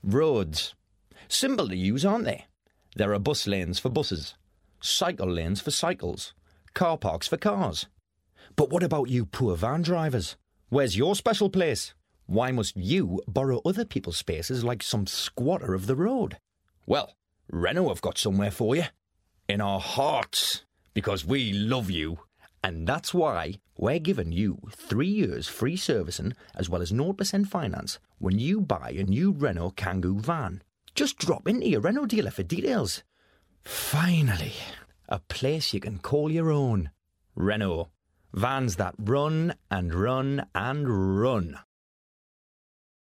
Roads. Simple to use, aren't they? There are bus lanes for buses, cycle lanes for cycles, car parks for cars. But what about you poor van drivers? Where's your special place? Why must you borrow other people's spaces like some squatter of the road? Well, Renault have got somewhere for you. In our hearts. Because we love you. And that's why we're giving you 3 years free servicing as well as 0% finance when you buy a new Renault Kangoo van. Just drop into your Renault dealer for details. Finally, a place you can call your own. Renault. Vans that run and run and run.